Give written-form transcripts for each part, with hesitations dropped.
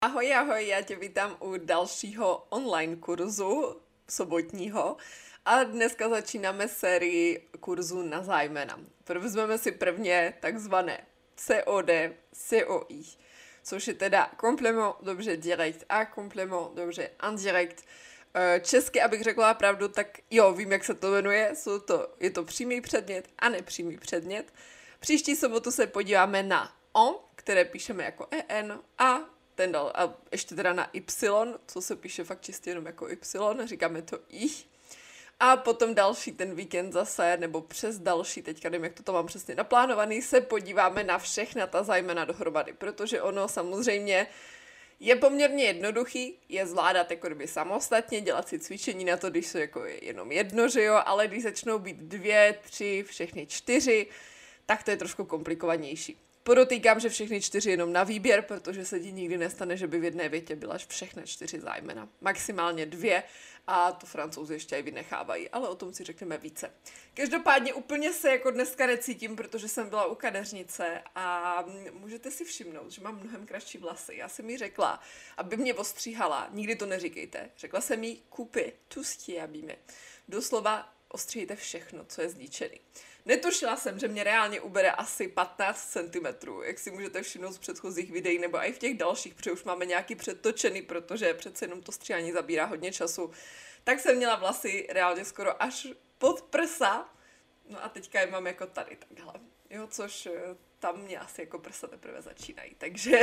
Ahoj, ahoj, já tě vítám u dalšího online kurzu sobotního a dneska začínáme sérii kurzů na zájmena. Vezmeme si prvně takzvané COD, COI, což je teda complément d'objet direct a complément d'objet indirect. Česky, abych řekla pravdu, tak jo, vím, jak se to jmenuje, je to přímý předmět a nepřímý předmět. Příští sobotu se podíváme na on, které píšeme jako en a ještě teda na y, co se píše fakt čistě jenom jako y, říkáme to ich. A potom další ten víkend zase, nebo přes další, teďka nevím, jak to mám přesně naplánovaný, se podíváme na všechna ta zájmena dohromady, protože ono samozřejmě je poměrně jednoduchý, je zvládat jako kdyby samostatně, dělat si cvičení na to, když jsou jako jenom jedno, že jo, ale když začnou být 2, 3, všechny 4, tak to je trošku komplikovanější. Podotýkám, že všechny 4 jenom na výběr, protože se ti nikdy nestane, že by v jedné větě byla všechny 4 zájmena. Maximálně 2 a to Francouzi ještě i vynechávají, ale o tom si řekneme více. Každopádně úplně se jako dneska necítím, protože jsem byla u kadeřnice a můžete si všimnout, že mám mnohem kratší vlasy. Já jsem jí řekla, aby mě ostříhala, nikdy to neříkejte. Řekla jsem jí coupez tout ce qui est abîmé. Doslova ostříhejte všechno, co je zničený. Netušila jsem, že mě reálně ubere asi 15 cm, jak si můžete všimnout z předchozích videí, nebo i v těch dalších, protože už máme nějaký předtočený, protože přece jenom to stříhání zabírá hodně času. Tak jsem měla vlasy reálně skoro až pod prsa, no a teďka je mám jako tady takhle, jo, což tam mě asi jako prsa teprve začínají, takže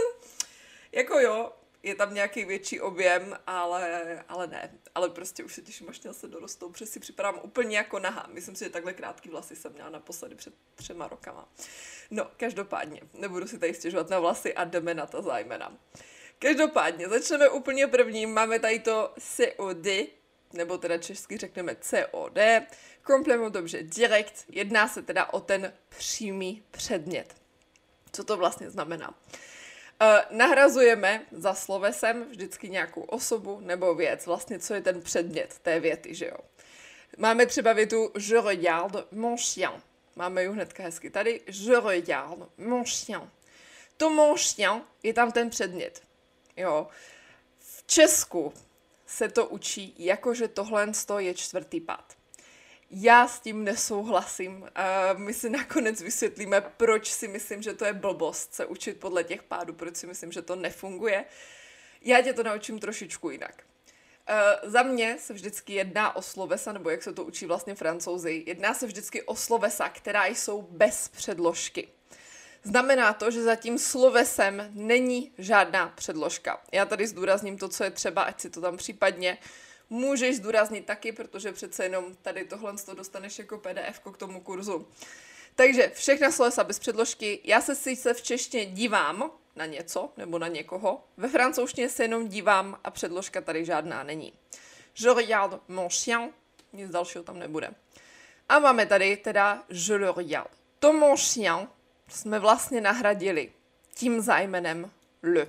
jako jo, je tam nějaký větší objem, ale ne. Ale prostě už se těším, až se dorostou, protože si připadám úplně jako nahá. Myslím si, že takhle krátký vlasy jsem měla naposledy před 3 rokama. No, každopádně, nebudu si tady stěžovat na vlasy a jdeme na ta zájmena. Každopádně, začneme úplně prvním. Máme tady to COD, nebo teda česky řekneme COD, complément d'objet direct. Jedná se teda o ten přímý předmět. Co to vlastně znamená? Nahrazujeme za slovesem vždycky nějakou osobu nebo věc, vlastně co je ten předmět té věty, že jo. Máme třeba větu je regarde mon chien. Máme ji hnedka hezky tady. Je regarde mon chien. To mon chien je tam ten předmět. Jo. V Česku se to učí, jakože tohle je 4. pád. Já s tím nesouhlasím. My si nakonec vysvětlíme, proč si myslím, že to je blbost se učit podle těch pádů, proč si myslím, že to nefunguje. Já tě to naučím trošičku jinak. Za mě se vždycky jedná o slovesa, nebo jak se to učí vlastně Francouzi, jedná se vždycky o slovesa, která jsou bez předložky. Znamená to, že za tím slovesem není žádná předložka. Já tady zdůrazním to, co je třeba, ať si to tam případně můžeš zdůraznit taky, protože přece jenom tady tohle dostaneš jako PDF k tomu kurzu. Takže všechna slovesa bez předložky. Já se sice v češtině dívám na něco nebo na někoho, ve francouzštině se jenom dívám a předložka tady žádná není. Je regarde mon chien, nic dalšího tam nebude. A máme tady teda je le regarde. To mon chien jsme vlastně nahradili tím zájmenem le.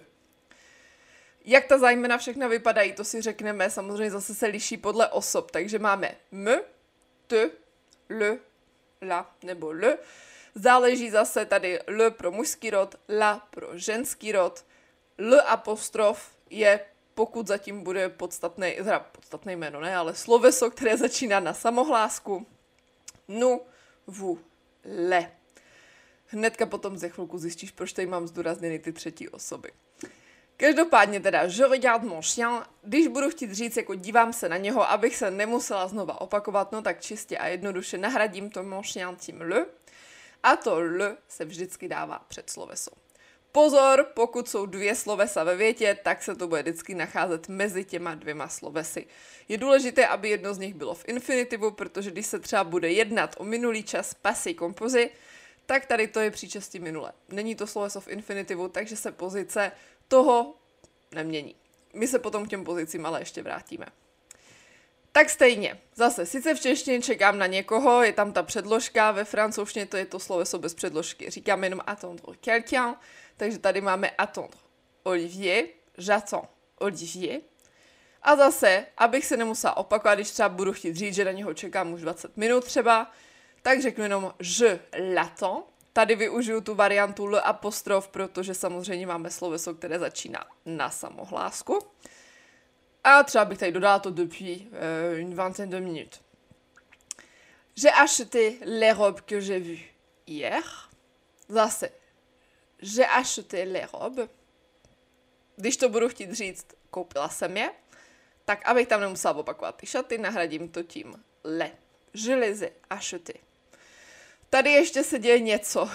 Jak ta zájmena všechna vypadají, to si řekneme, samozřejmě zase se liší podle osob, takže máme me, te, le, la nebo le. Záleží zase tady le pro mužský rod, la pro ženský rod. L apostrof je, pokud zatím bude podstatné jméno, ne, ale sloveso, které začíná na samohlásku. Nu, vous, le. Hnedka potom ze chvilku zjistíš, proč tady mám zdůrazněny ty třetí osoby. Každopádně teda, je regarde mon chien, když budu chtít říct, jako dívám se na něho, abych se nemusela znova opakovat, no tak čistě a jednoduše nahradím to mon chien tím le a to le se vždycky dává před sloveso. Pozor, pokud jsou 2 slovesa ve větě, tak se to bude vždycky nacházet mezi těma 2 slovesy. Je důležité, aby jedno z nich bylo v infinitivu, protože když se třeba bude jednat o minulý čas passé composé, tak tady to je příčestí minule. Není to sloveso v infinitivu, takže se pozice toho nemění. My se potom k těm pozicím ale ještě vrátíme. Tak stejně, zase, sice v češtině čekám na někoho, je tam ta předložka, ve francouzštině to je to sloveso bez předložky. Říkáme jenom attendre quelqu'un, takže tady máme attendre Olivier, j'attends Olivier. A zase, abych se nemusela opakovat, když třeba budu chtít říct, že na něho čekám už 20 minut třeba, tak řeknu jenom je l'attends, Tady využiju tu variantu l apostrof, protože samozřejmě máme sloveso, které začíná na samohlásku. A třeba bych tady dodala to depuis une vingtaine de minutes. J'ai acheté les robes que j'ai vues hier. Zase, j'ai acheté les robes. Když to budu chtít říct, koupila jsem je, tak abych tam nemusela opakovat ty šaty, nahradím to tím le. Je les ai acheté. Tady ještě se děje něco.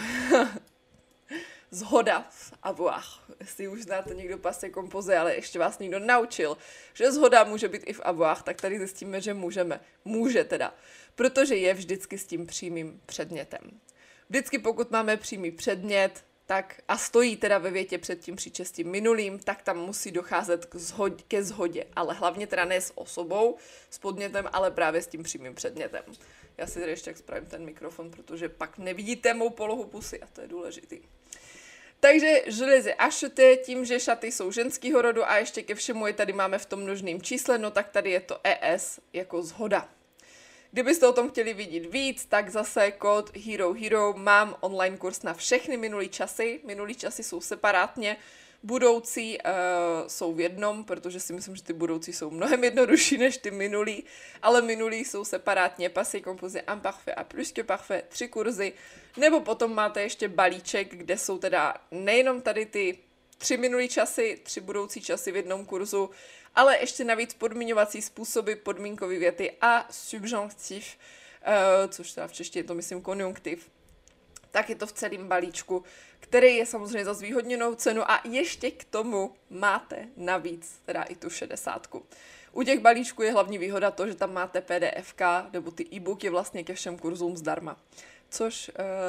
Zhoda v avoir. Jestli už znáte někdo passé composé, ale ještě vás někdo naučil, že zhoda může být i v avoir, tak tady zjistíme, že můžeme. Může teda. Protože je vždycky s tím přímým předmětem. Vždycky pokud máme přímý předmět, tak a stojí teda ve větě před tím příčestím minulým, tak tam musí docházet ke shodě. Ale hlavně teda ne s osobou, s podmětem, ale právě s tím přímým předmětem. Já si tady ještě tak spravím ten mikrofon, protože pak nevidíte mou polohu pusy a to je důležitý. Takže je les ai acheté, tím, že šaty jsou ženského rodu a ještě ke všemu je tady máme v tom množném čísle, no tak tady je to es jako zhoda. Kdybyste o tom chtěli vidět víc, tak zase kód Hero mám online kurz na všechny minulý časy. Minulý časy jsou separátně, budoucí jsou v jednom, protože si myslím, že ty budoucí jsou mnohem jednodušší než ty minulý, ale minulý jsou separátně passé composé imparfait a plus que parfait 3 kurzy, nebo potom máte ještě balíček, kde jsou teda nejenom tady ty 3 minulý časy, 3 budoucí časy v jednom kurzu, ale ještě navíc podmiňovací způsoby, podmínkové věty a subjunktiv, což teda v češtině to myslím konjunktiv. Tak je to v celém balíčku, který je samozřejmě za zvýhodněnou cenu a ještě k tomu máte navíc teda i tu 60. U těch balíčků je hlavní výhoda to, že tam máte PDFK nebo ty e-booky vlastně ke všem kurzům zdarma, což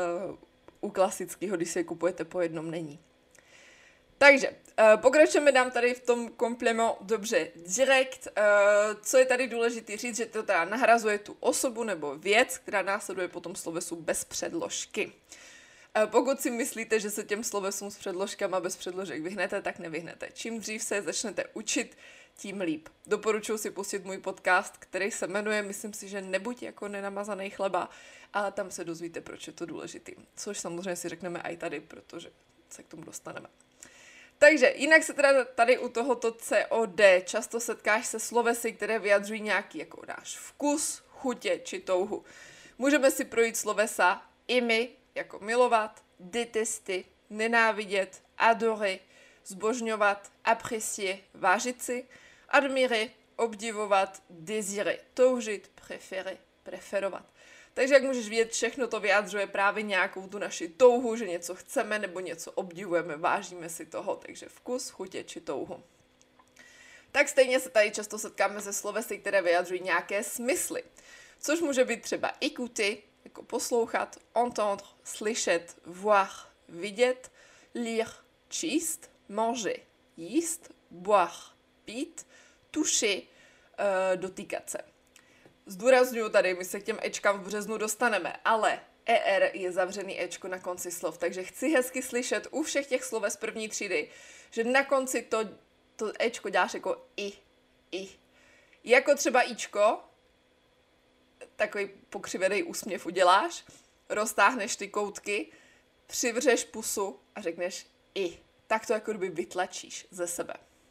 u klasického, když si je kupujete po jednom, není. Takže pokračujeme dám tady v tom komplement dobře direkt. Co je tady důležité říct, že to teda nahrazuje tu osobu nebo věc, která následuje po tom slovesu bez předložky. Pokud si myslíte, že se těm slovesům s předložkama bez předložek vyhnete, tak nevyhnete. Čím dřív se začnete učit, tím líp. Doporučuji si pustit můj podcast, který se jmenuje, myslím si, že Nebuď jako nenamazaný chleba, a tam se dozvíte, proč je to důležitý. Což samozřejmě si řekneme i tady, protože se k tomu dostaneme. Takže jinak se teda tady u tohoto COD často setkáš se slovesy, které vyjadřují nějaký jako náš vkus, chutě či touhu. Můžeme si projít slovesa aimer, jako milovat, détester, nenávidět, adorer, zbožňovat, apprécier, vážit si, admirer, obdivovat, désirer, toužit, préférer, preferovat. Takže jak můžeš vidět, všechno to vyjadřuje právě nějakou tu naši touhu, že něco chceme nebo něco obdivujeme, vážíme si toho, takže vkus, chutě či touhu. Tak stejně se tady často setkáme se slovesy, které vyjadřují nějaké smysly, což může být třeba écouter, jako poslouchat, entendre, slyšet, voir, vidět, lire, číst, manger, jíst, boire, pít, toucher, dotýkat se. Zdůraznuju tady, my se k těm ečkám v březnu dostaneme, ale ER je zavřený ečko na konci slov, takže chci hezky slyšet u všech těch sloves první třídy, že na konci to ečko děláš jako i. Jako třeba ičko, takový pokřivený úsměv uděláš, roztáhneš ty koutky, přivřeš pusu a řekneš i. Tak to jako kdyby vytlačíš ze sebe.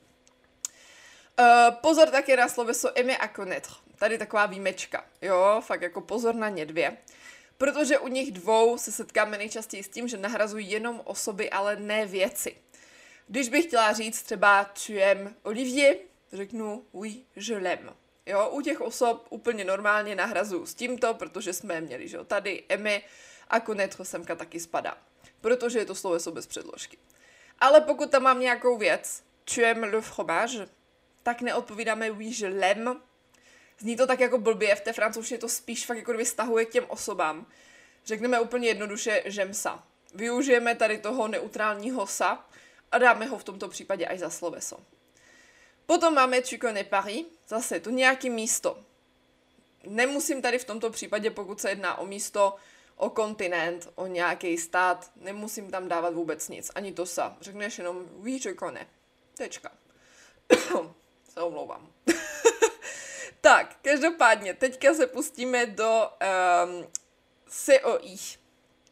Pozor také na sloveso aimer a connaître. Tady taková výjimečka, jo, fakt jako pozor na ně dvě. Protože u nich dvou se setkáme nejčastěji s tím, že nahrazují jenom osoby, ale ne věci. Když bych chtěla říct třeba tu aimes Olivier, řeknu oui, je l'aime. Jo, u těch osob úplně normálně nahrazuju s tímto, protože jsme je měli, že jo, tady aimer a connaître semka taky spadá. Protože je to sloveso bez předložky. Ale pokud tam mám nějakou věc, tu aimes le fromage, tak neodpovídáme oui, je l'aime. Zní to tak jako blbě, v té francouzštině to spíš fakt jako kdyby vztahuje k těm osobám. Řekneme úplně jednoduše j'aime ça. Využijeme tady toho neutrálního sa a dáme ho v tomto případě až za sloveso. Potom máme tu connais Paris, zase to nějaký místo. Nemusím tady v tomto případě, pokud se jedná o místo, o kontinent, o nějaký stát, nemusím tam dávat vůbec nic, ani to sa. Řekneš jenom oui, je connais. Tečka. Se omlouvám. Tak, každopádně, teďka se pustíme do COI,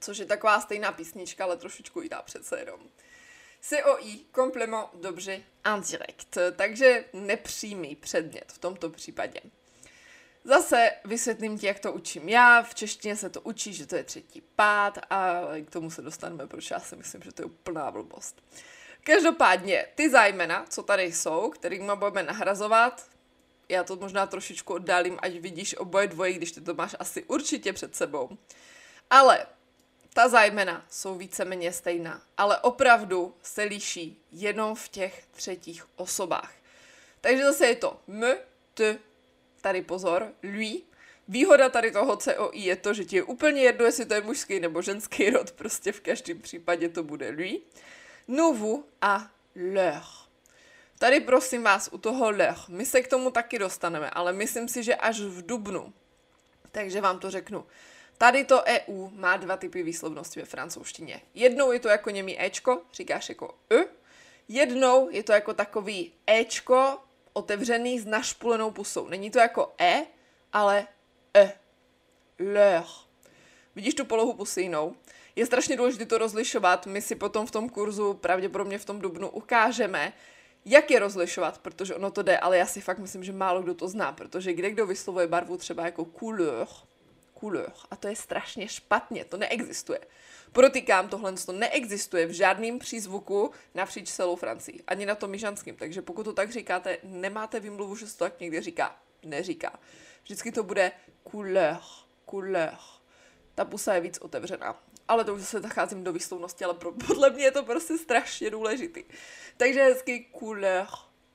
což je taková stejná písnička, ale trošičku jiná přece jenom. COI, complément d'objet indirect, takže nepřímý předmět v tomto případě. Zase vysvětlím ti, jak to učím já. V češtině se to učí, že to je třetí pád a k tomu se dostaneme, protože já si myslím, že to je úplná blbost. Každopádně ty zájmena, co tady jsou, kterými budeme nahrazovat, já to možná trošičku oddálím, ať vidíš oboje dvoje, když ty to máš asi určitě před sebou. Ale ta zájmena jsou víceméně stejná, ale opravdu se liší jenom v těch třetích osobách. Takže zase je to m, t, tady pozor, lui. Výhoda tady toho COI je to, že ti je úplně jedno, jestli to je mužský nebo ženský rod, prostě v každém případě to bude lui. Nous, vous a leur. Tady prosím vás u toho leur, my se k tomu taky dostaneme, ale myslím si, že až v dubnu. Takže vám to řeknu. Tady to EU má dva typy výslovnosti ve francouzštině. Jednou je to jako němý Ečko, říkáš jako E. Jednou je to jako takový Ečko otevřený s našpulenou pusou. Není to jako E, ale E. Leur. Vidíš tu polohu pusy jinou? Je strašně důležité to rozlišovat. My si potom v tom kurzu, pravděpodobně v tom dubnu, ukážeme, jak je rozlišovat, protože ono to jde, ale já si fakt myslím, že málo kdo to zná, protože kdo vyslovuje barvu třeba jako couleur, a to je strašně špatně, to neexistuje. Podotýkám, tohle to neexistuje v žádném přízvuku napříč celou Francii, ani na tom jižanském, takže pokud to tak říkáte, nemáte výmluvu, že se to tak někde říká. Neříká. Vždycky to bude couleur. Ta pusa je víc otevřená. Ale to už zase zacházím do výslovnosti, ale podle mě je to prostě strašně důležitý. Takže hezky couleur,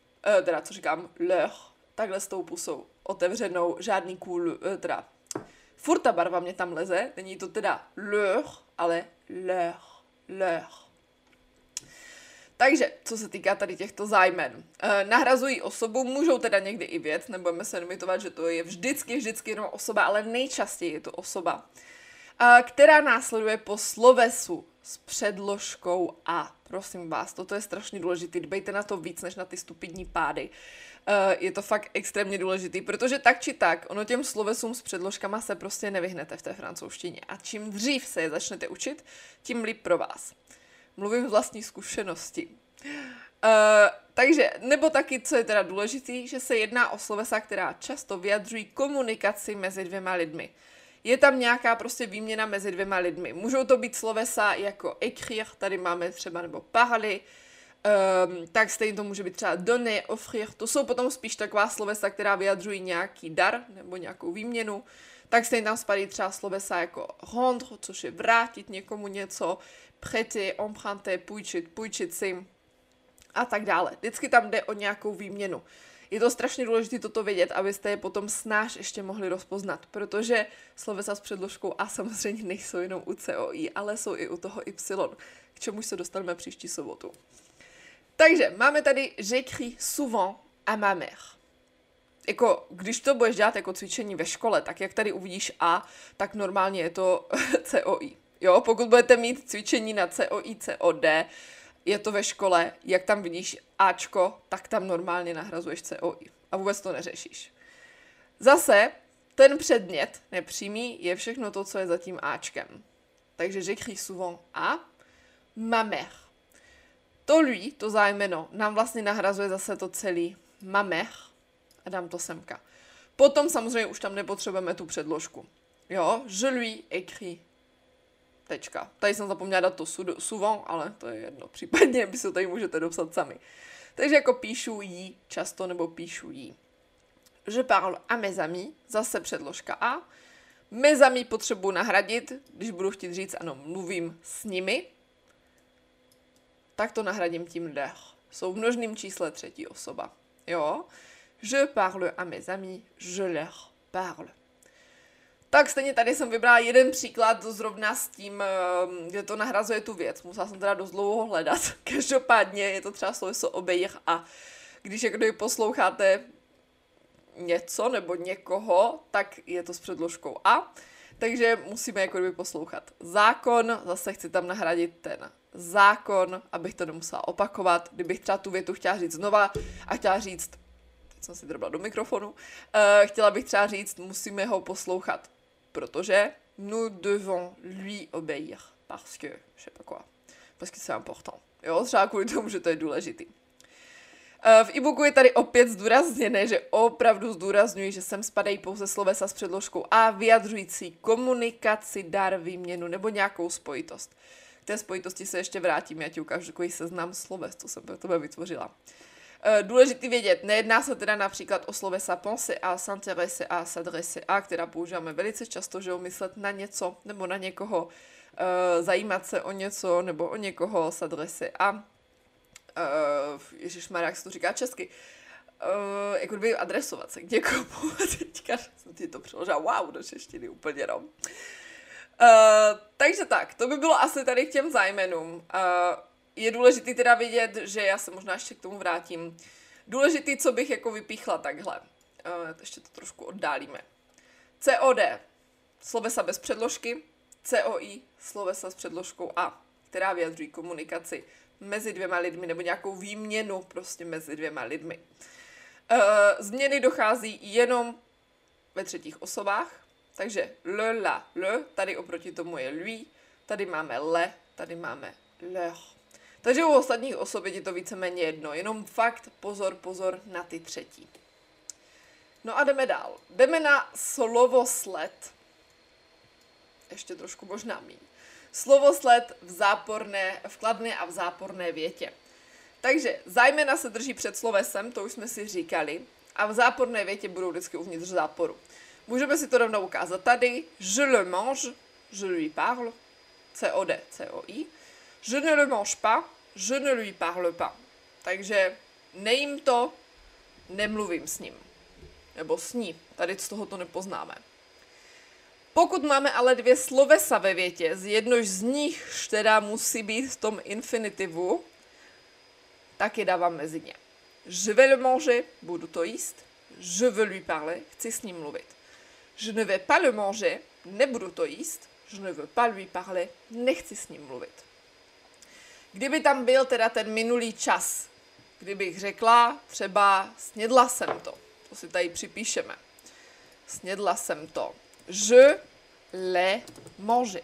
leur, takhle s tou pusou otevřenou, žádný furt ta barva mě tam leze, není to teda leur, ale leur. Takže, co se týká tady těchto zájmen, nahrazují osobu, můžou teda někdy i věc, nebudeme se limitovat, že to je vždycky jenom osoba, ale nejčastěji je to osoba, která následuje po slovesu s předložkou a. Prosím vás, toto je strašně důležitý, dbejte na to víc, než na ty stupidní pády. Je to fakt extrémně důležitý, protože tak či tak, ono těm slovesům s předložkama se prostě nevyhnete v té francouzštině. A čím dřív se je začnete učit, tím líp pro vás. Mluvím z vlastní zkušenosti. Takže, nebo taky, co je teda důležitý, že se jedná o slovesa, která často vyjadřují komunikaci mezi dvěma lidmi. Je tam nějaká prostě výměna mezi dvěma lidmi. Můžou to být slovesa jako écrire, tady máme třeba, nebo parler, tak stejně to může být třeba donner, offrir. To jsou potom spíš taková slovesa, která vyjadřují nějaký dar nebo nějakou výměnu. Tak stejně tam spadají třeba slovesa jako rendre, což je vrátit někomu něco, prêter, emprunter, půjčit si a tak dále. Vždycky tam jde o nějakou výměnu. Je to strašně důležité toto vědět, abyste je potom snáš ještě mohli rozpoznat, protože slovesa s předložkou A samozřejmě nejsou jenom u COI, ale jsou i u toho Y, k čemu se dostaneme příští sobotu. Takže máme tady j'écris souvent à ma mère. Jako, když to budeš dělat jako cvičení ve škole, tak jak tady uvidíš A, tak normálně je to COI. Jo, pokud budete mít cvičení na COI, COD, je to ve škole, jak tam vidíš Ačko, tak tam normálně nahrazuješ COI. A vůbec to neřešíš. Zase, ten předmět nepřímý je všechno to, co je za tím Ačkem. Takže j'écris souvent à ma mère. To lui, to zájmeno, nám vlastně nahrazuje zase to celý ma mère a dám to semka. Potom samozřejmě už tam nepotřebujeme tu předložku. Jo, je lui écris. Tečka. Tady jsem zapomněla dát to souvent, ale to je jedno. Případně by se tady můžete dopsat sami. Takže jako píšu jí často nebo píšu jí. Je parle à mes amis, zase předložka A. Mes amis potřebuji nahradit, když budu chtít říct, ano, mluvím s nimi, tak to nahradím tím leur. Jsou v množném čísle třetí osoba. Jo? Je parle à mes amis, je leur parle. Tak stejně tady jsem vybrala jeden příklad zrovna s tím, kde to nahrazuje tu věc. Musela jsem teda dost dlouho hledat. Každopádně je to třeba sloveso obejich a když někdo posloucháte něco nebo někoho, tak je to s předložkou a. Takže musíme jako kdyby poslouchat zákon, zase chci tam nahradit ten zákon, abych to nemusela opakovat. Kdybych třeba tu větu chtěla říct znova a chtěla říct, teď jsem si drbla do mikrofonu, chtěla bych třeba říct, musíme ho poslouchat, protože nous devons lui obéir, parce que, je sais pas quoi, parce que c'est important. Jo, třeba kvůli tomu, že to je důležitý. V e-booku je tady opět zdůrazněné, že opravdu zdůrazňuji, že sem spadají pouze slovesa s předložkou a vyjadřující komunikaci, dar, výměnu nebo nějakou spojitost. K té spojitosti se ještě vrátím, já ti ukážu takový seznam sloves, co jsem pro tebe vytvořila. Důležitý vědět, nejedná se teda například o slovesa penser a s'intéresser a s'adresser a, která používáme velice často, že myslet na něco nebo na někoho, zajímat se o něco nebo o někoho, s'adresser a ježišmarja, jak se to říká česky, jako kdyby adresovat se k někomu. Teďka jsem ti to přeložila, wow, do češtiny úplně no. Takže tak, to by bylo asi tady k těm zájmenům. Je důležitý teda vidět, že já se možná ještě k tomu vrátím. Důležitý, co bych jako vypíchla takhle. Ještě to trošku oddálíme. COD, slovesa bez předložky, COI, slovesa s předložkou A, která vyjadřují komunikaci mezi dvěma lidmi nebo nějakou výměnu prostě mezi dvěma lidmi. Změny dochází jenom ve třetích osobách, takže le, la, le, tady oproti tomu je lui, tady máme le, tady máme leur. Takže u ostatních osob je to víceméně jedno, jenom fakt pozor na ty třetí. No a jdeme dál. Jdeme na slovosled. Ještě trošku možná míň. Slovosled v kladné a v záporné větě. Takže zájmena se drží před slovesem, to už jsme si říkali, a v záporné větě budou vždycky uvnitř záporu. Můžeme si to rovnou ukázat tady. Je le mange, je lui parle, COD, COI. Je ne le mange pas, je ne lui parle pas. Takže nejím to, nemluvím s ním. Nebo s ní, tady z toho to nepoznáme. Pokud máme ale dvě slovesa ve větě, z jednož z nich teda musí být v tom infinitivu, tak je dávám mezi ně. Je vais le manger, budu to jíst. Je veux lui parler, chci s ním mluvit. Je ne vais pas le manger, nebudu to jíst. Je ne veux pas lui parler, nechci s ním mluvit. Kdyby tam byl teda ten minulý čas, kdybych řekla třeba snědla jsem to, to si tady připíšeme. Snědla jsem to. Je l'ai mangé.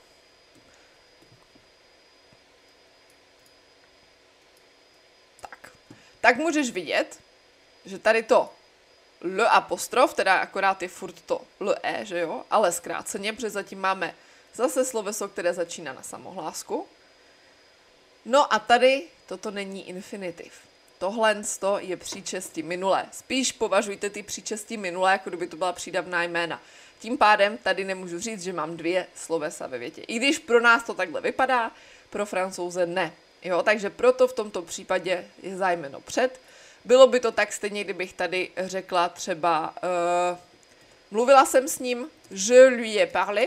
Tak můžeš vidět, že tady to l apostrof, teda akorát je furt to le, že jo, ale zkráceně, protože zatím máme zase sloveso, které začíná na samohlásku. No a tady toto není infinitiv. Tohle je příčestí minulé. Spíš považujte ty příčestí minulé, jako kdyby to byla přídavná jména. Tím pádem tady nemůžu říct, že mám dvě slovesa ve větě. I když pro nás to takhle vypadá, pro Francouze ne. Jo, takže proto v tomto případě je zájmeno před. Bylo by to tak stejně, kdybych tady řekla třeba mluvila jsem s ním, je lui ai parlé.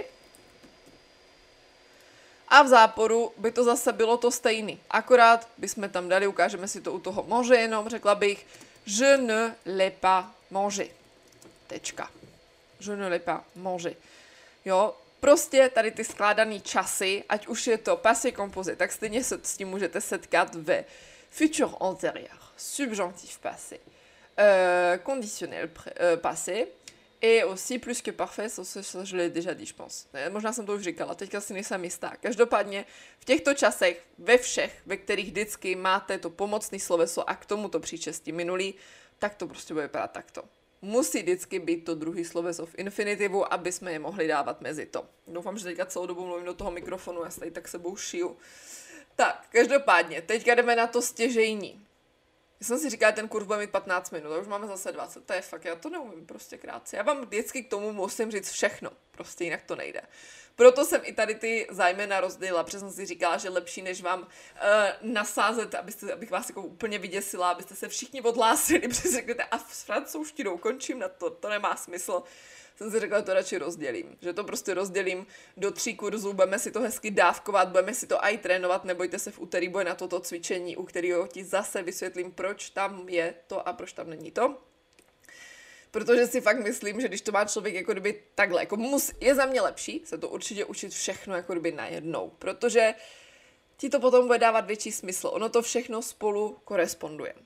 A v záporu by to zase bylo to stejný. Akorát bychom tam dali, ukážeme si to u toho manger jenom, řekla bych je ne l'ai pas mangé. Tečka. Je ne l'ai pas mangé. Jo, prostě tady ty skládané časy, ať už je to passé composé, tak stejně se s tím můžete setkat ve futur antérieur, subjonctif passé, conditionnel passé, et aussi plus que parfait, ça je l'ai déjà dit, je pense. Možná jsem to už říkala, teďka si nejsem jistá. Každopádně v těchto časech, ve všech, ve kterých vždycky máte to pomocné sloveso a k tomu to příčestí minulý, tak to prostě bude vypadat takto. Musí vždycky být to druhý sloveso v infinitivu, aby jsme je mohli dávat mezi to. Doufám, že teďka celou dobu mluvím do toho mikrofonu, já se tady tak sebou šiju. Tak, každopádně, teďka jdeme na to stěžejní. Já jsem si říkala, ten kurz bude mít 15 minut, a už máme zase 20, to je fakt, já to neumím prostě krátce. Já vám vždycky k tomu musím říct všechno, prostě jinak to nejde. Proto jsem i tady ty zájmena rozdělila, protože jsem si říkala, že lepší, než vám nasázet, abych vás jako úplně vyděsila, abyste se všichni odhlásili, protože řeknete, a s francouzštinou končím na to nemá smysl. Jsem si řekla, že to radši rozdělím. Že to prostě rozdělím do 3 kurzů, budeme si to hezky dávkovat, budeme si to i trénovat, nebojte se, v úterý bude na toto cvičení, u kterého ti zase vysvětlím, proč tam je to a proč tam není to. Protože si fakt myslím, že když to má člověk jako kdyby takhle, jako je za mě lepší se to určitě učit všechno jako kdyby najednou, protože ti to potom bude dávat větší smysl. Ono to všechno spolu koresponduje.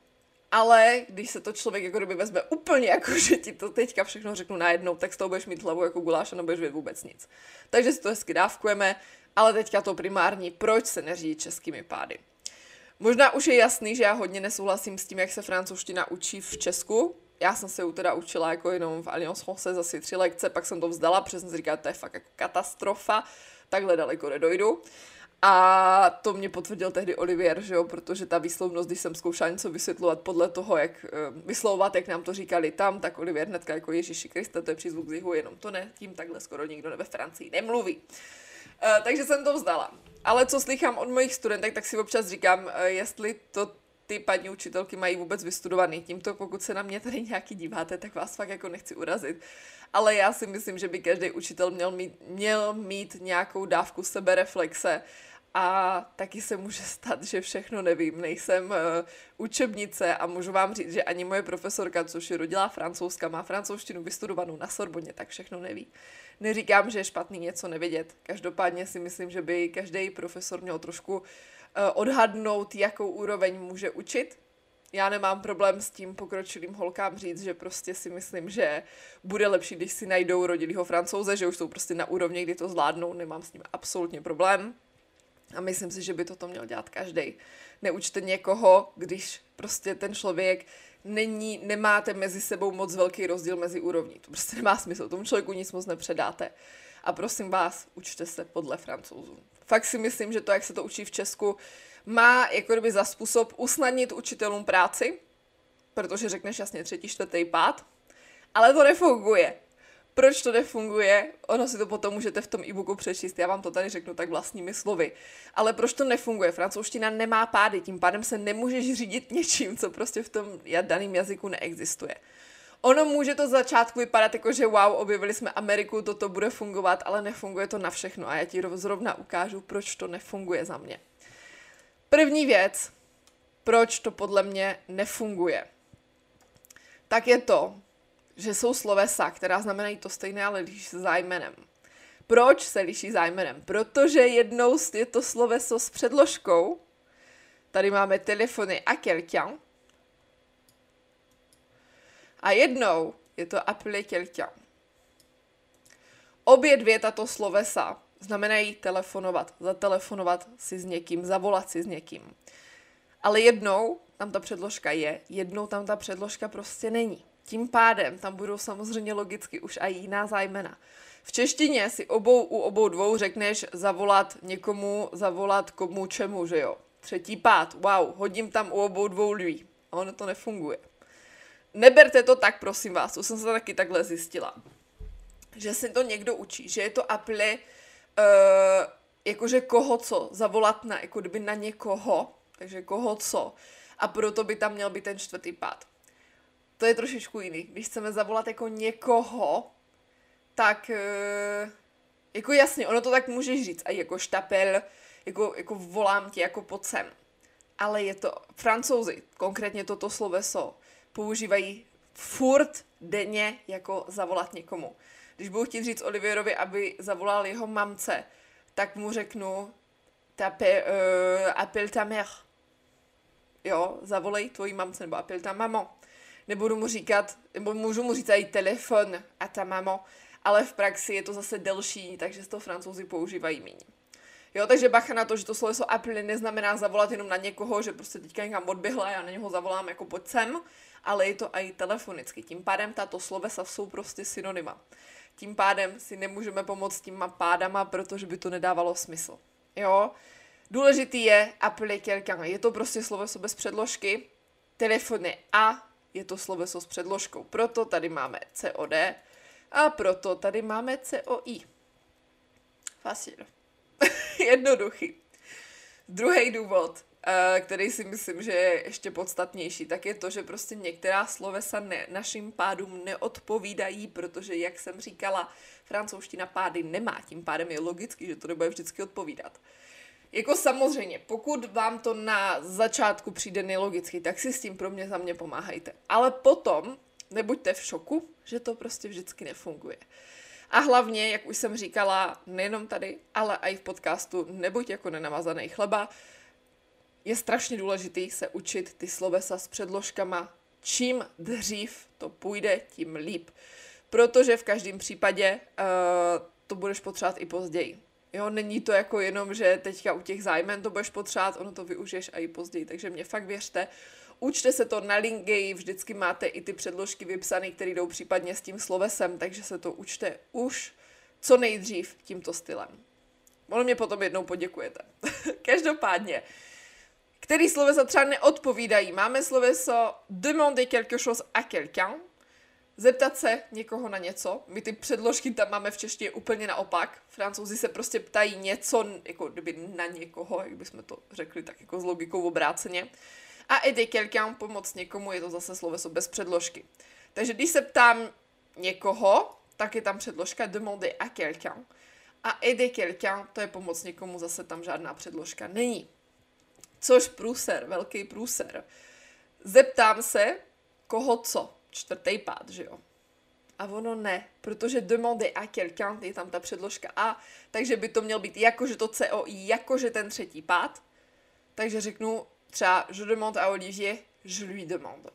ale když se to člověk jako kdyby vezme úplně jako, že ti to teďka všechno řeknu najednou, tak z toho budeš mít hlavu jako guláš a nebudeš vědět vůbec nic. Takže si to hezky dávkujeme, ale teďka to primární, proč se neřídit českými pády. Možná už je jasný, že já hodně nesouhlasím s tím, jak se francouzština učí v Česku. Já jsem se ju teda učila jako jenom v Alliance Française asi 3 lekce, pak jsem to vzdala, protože jsem si říkala, to je fakt jako katastrofa, takhle daleko nedojdu. A to mě potvrdil tehdy Olivier, že jo, protože ta výslovnost, když jsem zkoušela něco vysvětlovat podle toho, jak vyslovovat, jak nám to říkali tam, tak Olivier hnedka jako Ježíši Kriste, to je přízvuk z jihu, jenom to ne, tím takhle skoro nikdo ve Francii nemluví. Takže jsem to vzdala. Ale co slychám od mojich studentek, tak si občas říkám, jestli to ty paní učitelky mají vůbec vystudovaný. Tímto, pokud se na mě tady nějaký díváte, tak vás fakt jako nechci urazit. Ale já si myslím, že by každý učitel měl mít nějakou dávku sebereflexe a taky se může stát, že všechno nevím. Nejsem učebnice a můžu vám říct, že ani moje profesorka, což je rodilá francouzska, má francouzštinu vystudovanou na Sorboně, tak všechno neví. Neříkám, že je špatný něco nevědět. Každopádně si myslím, že by každý profesor měl trošku odhadnout, jakou úroveň může učit. Já nemám problém s tím pokročilým holkám říct, že prostě si myslím, že bude lepší, když si najdou rodilýho Francouze, že už jsou prostě na úrovni, kdy to zvládnou, nemám s tím absolutně problém. A myslím si, že by toto měl dělat každý. Neučte někoho, když prostě ten člověk nemáte mezi sebou moc velký rozdíl mezi úrovní. To prostě nemá smysl, tomu člověku nic moc nepředáte. A prosím vás, učte se podle Francouzů. Fakt si myslím, že to, jak se to učí v Česku, má jako kdyby za způsob usnadnit učitelům práci, protože řekneš jasně 3., 4., 5., ale to nefunguje. Proč to nefunguje? Ono si to potom můžete v tom e-booku přečíst, já vám to tady řeknu tak vlastními slovy. Ale proč to nefunguje? Francouzština nemá pády, tím pádem se nemůžeš řídit něčím, co prostě v tom daném jazyku neexistuje. Ono může to z začátku vypadat jako, že wow, objevili jsme Ameriku, toto bude fungovat, ale nefunguje to na všechno a já ti zrovna ukážu, proč to nefunguje za mě. První věc, proč to podle mě nefunguje, tak je to, že jsou slovesa, která znamenají to stejné, ale liší se zájmenem. Proč se liší zájmenem? Protože jednou je to sloveso s předložkou, tady máme telefony a quelqu'un, a jednou je to appeler quelqu'un. Obě dvě tato slovesa znamenají telefonovat, zatelefonovat si s někým, zavolat si s někým. Ale jednou tam ta předložka je, jednou tam ta předložka prostě není. Tím pádem tam budou samozřejmě logicky už i jiná zájmena. V češtině si u obou dvou řekneš zavolat někomu, zavolat komu čemu, že jo. 3. pád, wow, hodím tam u obou dvou lui. A ono to nefunguje. Neberte to tak, prosím vás, to jsem se taky takhle zjistila. Že si to někdo učí, že je to appeler, jakože koho co, zavolat na, jako kdyby na někoho, takže koho co. A proto by tam měl být ten 4. pád. To je trošičku jiný. Když chceme zavolat jako někoho, tak jako jasně, ono to tak můžeš říct, a jako štapel, jako volám tě, jako pojď sem. Ale je to, Francouzi, konkrétně toto sloveso, používají furt denně jako zavolat někomu. Když budu chtít říct Olivierovi, aby zavolal jeho mamce, tak mu řeknu appelle ta mère. Jo, zavolej tvojí mamce, nebo appelle ta maman. Nebudu mu říkat, nebo můžu mu říct i telefon a ta mamo, ale v praxi je to zase delší, takže to Francouzi používají méně. Jo, takže bacha na to, že to sloveso appeler neznamená zavolat jenom na někoho, že prostě teďka někam odběhla a já na něho zavolám jako pojď sem, ale je to i telefonicky. Tím pádem tato slovesa jsou prostě synonyma. Tím pádem si nemůžeme pomoct s těma pádama, protože by to nedávalo smysl. Jo, důležitý je appeler quelqu'un. Je to prostě sloveso bez předložky, telefony a je to sloveso s předložkou. Proto tady máme COD a proto tady máme COI. Facil. Jednoduchý. Druhý důvod, který si myslím, že je ještě podstatnější, tak je to, že prostě některá slovesa našim pádům neodpovídají, protože, jak jsem říkala, francouzština pády nemá, tím pádem je logický, že to nebude vždycky odpovídat. Jako samozřejmě, pokud vám to na začátku přijde nelogicky, tak si s tím za mě pomáhejte. Ale potom nebuďte v šoku, že to prostě vždycky nefunguje. A hlavně, jak už jsem říkala, nejenom tady, ale i v podcastu, nebuď jako nenamazaný chleba. je strašně důležitý se učit ty slovesa s předložkama. Čím dřív to půjde, tím líp. Protože v každém případě to budeš potřebovat i později. Jo, není to jako jenom, že teďka u těch zájmen to budeš potřebovat, ono to využiješ a i později. Takže mě fakt věřte, učte se to na Lingeji, vždycky máte i ty předložky vypsané, které jdou případně s tím slovesem, takže se to učte už co nejdřív tímto stylem. Ono mě potom jednou poděkujete. Každopádně, který slovesa třeba neodpovídají. Máme sloveso demander quelque chose à quelqu'un, zeptat se někoho na něco. My ty předložky tam máme v češtině úplně naopak. Francouzi se prostě ptají něco, jako kdyby na někoho, jak bychom to řekli, tak jako s logikou obráceně. A aider quelqu'un, pomoct někomu, je to zase sloveso bez předložky. Takže když se ptám někoho, tak je tam předložka demander à quelqu'un. A aider quelqu'un, to je pomoct někomu, zase tam žádná předložka není. Což průser, velký průser. Zeptám se, koho co? 4. pád, že jo? A ono ne, protože demander à quelqu'un, je tam ta předložka a, takže by to měl být jakože to COI, jakože ten 3. pád. Takže řeknu třeba je demande à Olivier, je lui demande.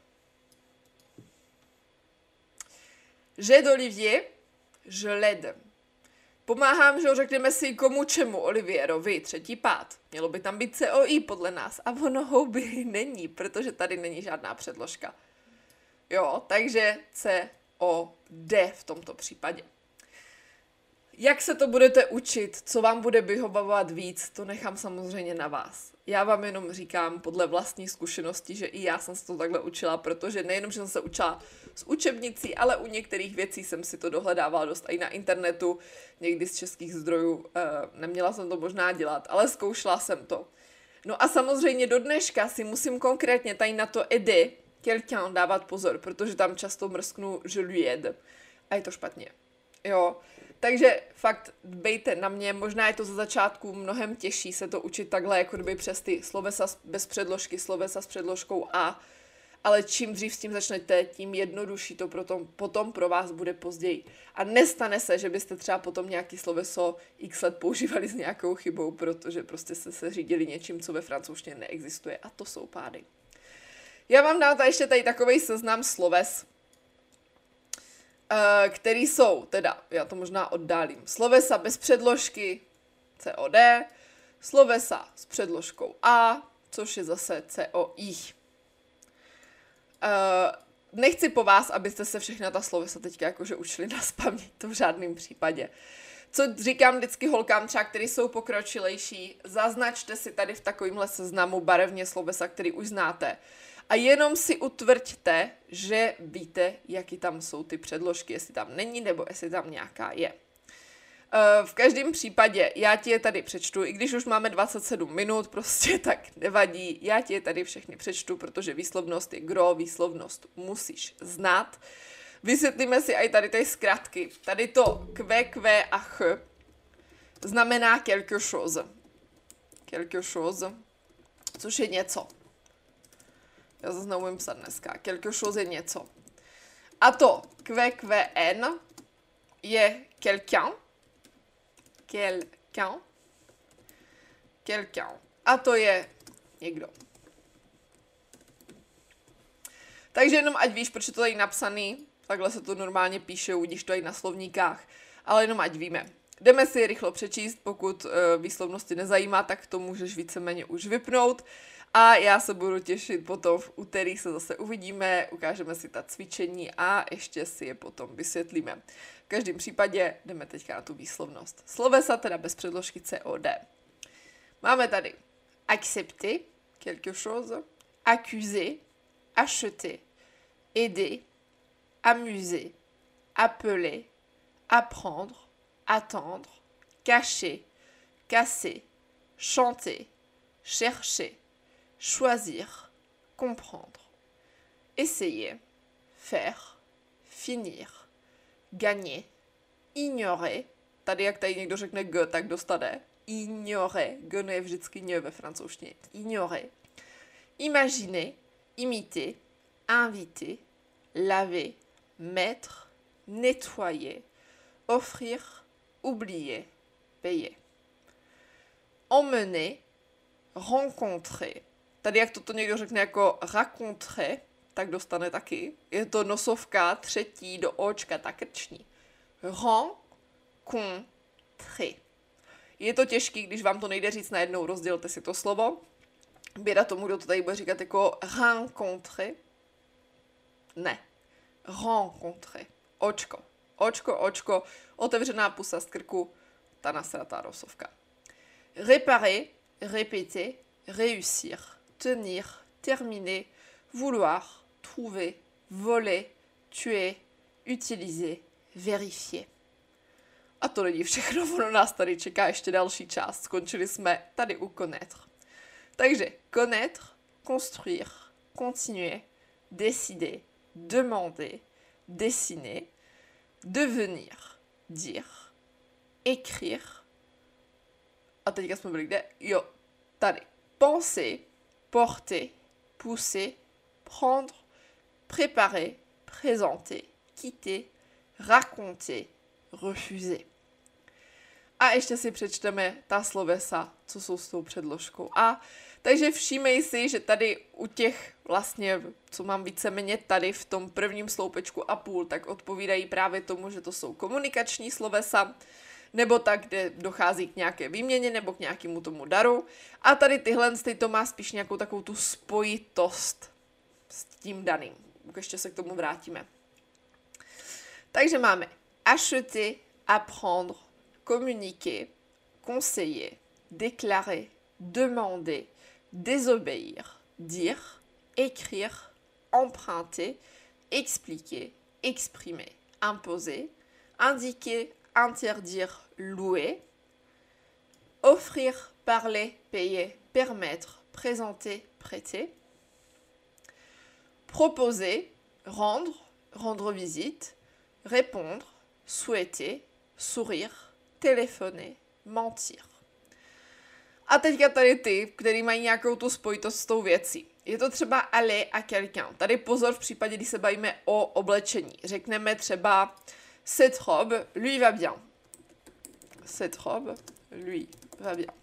J'aide Olivier, je l'aide. Pomáhám, že řekneme si komu čemu, Olivierovi, 3. pád. Mělo by tam být COI podle nás. A ono houby není, protože tady není žádná předložka. Jo, takže COD v tomto případě. Jak se to budete učit, co vám bude vyhovovat víc, to nechám samozřejmě na vás. Já vám jenom říkám podle vlastní zkušenosti, že i já jsem se to takhle učila, protože nejenom, že jsem se učila z učebnicí, ale u některých věcí jsem si to dohledávala dost i na internetu, někdy z českých zdrojů, neměla jsem to možná dělat, ale zkoušela jsem to. No a samozřejmě do dneška si musím konkrétně tady na to aider quelqu'un dávat pozor, protože tam často mrsknu je lui aide a je to špatně. Jo, takže fakt dbejte na mě, možná je to za začátku mnohem těžší se to učit takhle, jako kdyby přes ty slovesa bez předložky, slovesa s předložkou a, ale čím dřív s tím začnete, tím jednodušší to potom pro vás bude později. A nestane se, že byste třeba potom nějaký sloveso x let používali s nějakou chybou, protože prostě jste se řídili něčím, co ve francouzštině neexistuje a to jsou pády. Já vám dám ještě tady takovej seznam sloves, který jsou, teda, já to možná oddálím, slovesa bez předložky COD, slovesa s předložkou A, což je zase COI. Nechci po vás, abyste se všechna ta slovesa teďka jakože učili nazpaměť, to v žádném případě. Co říkám vždycky holkám třeba, který jsou pokročilejší, zaznačte si tady v takovémhle seznamu barevně slovesa, který už znáte. A jenom si utvrďte, že víte, jaký tam jsou ty předložky, jestli tam není, nebo jestli tam nějaká je. V každém případě já ti je tady přečtu, i když už máme 27 minut, prostě tak nevadí, já ti je tady všechny přečtu, protože výslovnost je gro, výslovnost musíš znát. Vysvětlíme si i tady ty zkratky. Tady to q a ch znamená quelque chose. Quelque chose, což je něco. Já zase neumím psat dneska. Quelque chose je něco. A to QQN je quelqu'un. Quelqu'un. Quelqu'un. A to je někdo. Takže jenom ať víš, proč je to tady napsaný. Takhle se to normálně píše, uvidíš to i na slovníkách. Ale jenom ať víme. Jdeme si je rychlo přečíst, pokud výslovnost tě nezajímá, tak to můžeš víceméně už vypnout. A já se budu těšit potom v úterý se zase uvidíme, ukážeme si ta cvičení a ještě si je potom vysvětlíme. V každém případě jdeme teďka na tu výslovnost. Slovesa teda bez předložky COD. Máme tady accepter quelque chose, accuser, acheter, aider, amuser, appeler, apprendre, attendre, cacher, casser, chanter, chercher, choisir, comprendre, essayer, faire, finir, gagner, ignorer, tady jak tady někdo řekne g, tak dostane, ignorer, g je vždycky ně ve francouzštině, ignorer, imaginer, imiter, inviter, laver, mettre, nettoyer, offrir, oublier, payer. Emmener, rencontrer, Tady jak toto někdo řekne jako raconterait, tak dostane taky. Je to nosovka třetí do očka, ta krční. Rencontrer. Je to těžký, když vám to nejde říct najednou, rozdělte si to slovo. Běda tomu, kdo to tady bude říkat jako rencontrer. Ne. Rencontrer. Očko. Očko, očko, otevřená pusa z krku, ta nasratá rosovka. Réparer, répéter, réussir, tenir, terminer, vouloir, trouver, voler, tuer, utiliser, vérifier. A to není všechno, ono nás tady čeká ještě další část. Skončili jsme tady u connaître. Takže connaître, construire, continuer, décider, demander, dessiner, devenir, dire, écrire. A teďka jsme byli kde? Jo, tady. Penser, porter, pousser, prendre, préparer, présenter, quitter, raconter, refuser. A ještě si přečteme ta slovesa, co jsou s tou předložkou A. Takže všímej si, že tady u těch vlastně, co mám víceméně tady v tom prvním sloupečku a půl, tak odpovídají právě tomu, že to jsou komunikační slovesa, nebo tak, kde dochází k nějaké výměně nebo k nějakému tomu daru. A tady tyhle to má spíš nějakou takovou tu spojitost s tím daným. Ještě se k tomu vrátíme. Takže máme acheter, apprendre, communiquer, conseiller, déclarer, demander, désobéir, dire, écrire, emprunter, expliquer, exprimer, imposer, indiquer, interdire, louer, offrir, parler, payer, permettre, présenter, prêter, proposer, rendre, rendre visite, répondre, souhaiter, sourire, téléphoner, mentir. A teďka tady ty, který mají nějakou tu spojitost s tou věcí. Je to třeba aller à quelqu'un. Tady pozor v případě, když se bavíme o oblečení. Řekneme třeba cette robe lui va bien. Cette robe lui va bien.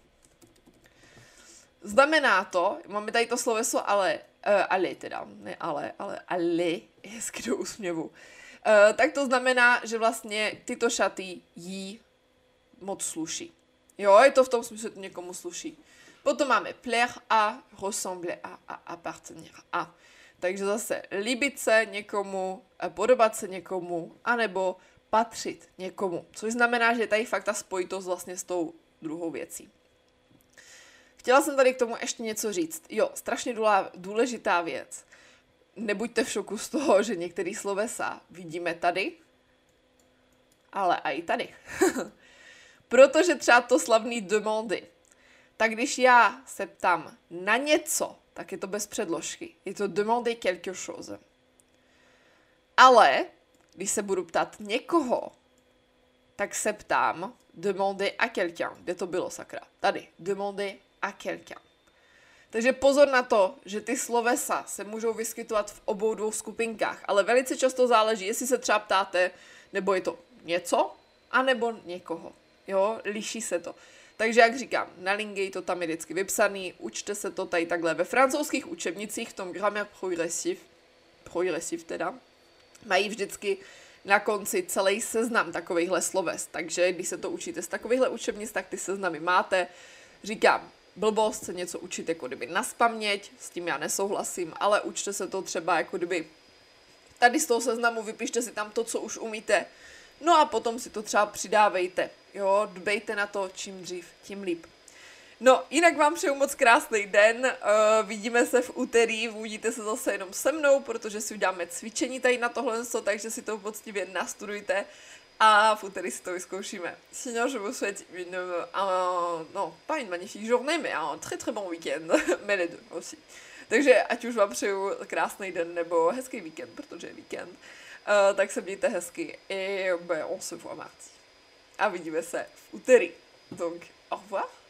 Znamená to, máme tady to sloveso ale, aller teda, ne ale aller, hezky do úsměvu. Tak to znamená, že vlastně tyto šaty jí moc sluší. Jo, je to v tom smyslu, že to někomu sluší. Potom máme plaire à, ressembler à, appartenir à. Takže zase líbit se někomu, podobat se někomu, anebo patřit někomu. Což znamená, že je tady fakt ta spojitost vlastně s tou druhou věcí. Chtěla jsem tady k tomu ještě něco říct. Jo, strašně důležitá věc. Nebuďte v šoku z toho, že některý slovesa vidíme tady, ale i tady. Protože třeba to slavný demandy. Tak když já se ptám na něco, tak je to bez předložky. Je to demander quelque chose. Ale když se budu ptát někoho, tak se ptám demander à quelqu'un. Kde to bylo, sakra? Tady. Demander à quelqu'un. Takže pozor na to, že ty slovesa se můžou vyskytovat v obou dvou skupinkách, ale velice často záleží, jestli se třeba ptáte, nebo je to něco, anebo někoho. Jo, liší se to. Takže jak říkám, na Lingui to tam je vždycky vypsaný, učte se to tady takhle ve francouzských učebnicích, v tom Grammaire progressive teda, mají vždycky na konci celý seznam takovýchhle sloves, takže když se to učíte z takovýchhle učebnic, tak ty seznamy máte. Říkám, blbost se něco učit jako kdyby naspaměť, s tím já nesouhlasím, ale učte se to třeba jako kdyby tady z toho seznamu vypište si tam to, co už umíte, no a potom si to třeba přidávejte, jo, dbejte na to, čím dřív, tím líp. No, jinak vám přeju moc krásný den, vidíme se v úterý, uvidíte se zase jenom se mnou, protože si uděláme cvičení tady na tohle, takže si to poctivě nastudujte a v úterý si to vyzkoušíme. Sinon, je vous souhaite non, pas une magnifique journée, mais un très très bon week-end, mais les deux aussi. Takže ať už vám přeju krásný den nebo hezký víkend, protože je víkend, tak se mějte hezky et on se voit mardi. A vidíme se v úterý. Donc, au revoir.